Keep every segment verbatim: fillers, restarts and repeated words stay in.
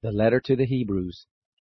The letter to the Hebrews.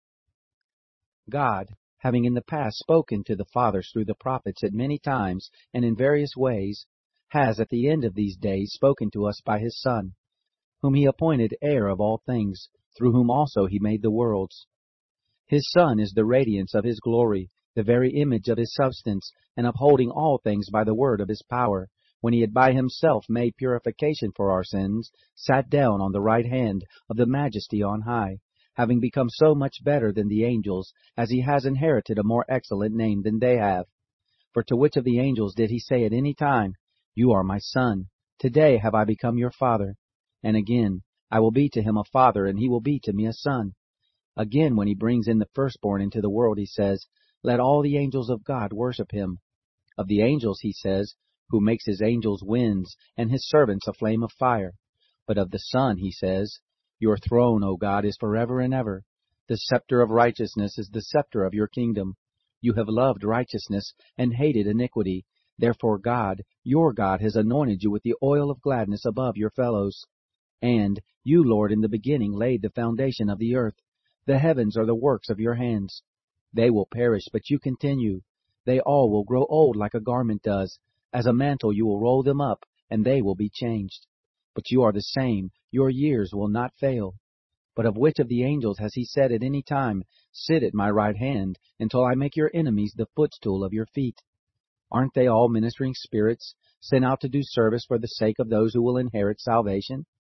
God, having in the past spoken to the fathers through the prophets at many times and in various ways, has at the end of these days spoken to us by his Son, whom he appointed heir of all things, through whom also he made the worlds. His Son is the radiance of his glory, the very image of his substance, and upholding all things by the word of his power, when he had by himself made purification for our sins, sat down on the right hand of the Majesty on high, having become so much better than the angels, as he has inherited a more excellent name than they have. For to which of the angels did he say at any time, You are my Son, today have I become your Father? And again, I will be to him a father, and he will be to me a son. Again, when he brings in the firstborn into the world, he says, Let all the angels of God worship him. Of the angels, he says, Who makes his angels winds, and his servants a flame of fire. But of the Son, he says, Your throne, O God, is forever and ever. The scepter of righteousness is the scepter of your kingdom. You have loved righteousness and hated iniquity. Therefore God, your God, has anointed you with the oil of gladness above your fellows. And you, Lord, in the beginning laid the foundation of the earth. The heavens are the works of your hands. They will perish, but you continue. They all will grow old like a garment does. As a mantle you will roll them up, and they will be changed. But you are the same, your years will not fail. But of which of the angels has he said at any time, Sit at my right hand, until I make your enemies the footstool of your feet? Aren't they all ministering spirits, sent out to do service for the sake of those who will inherit salvation?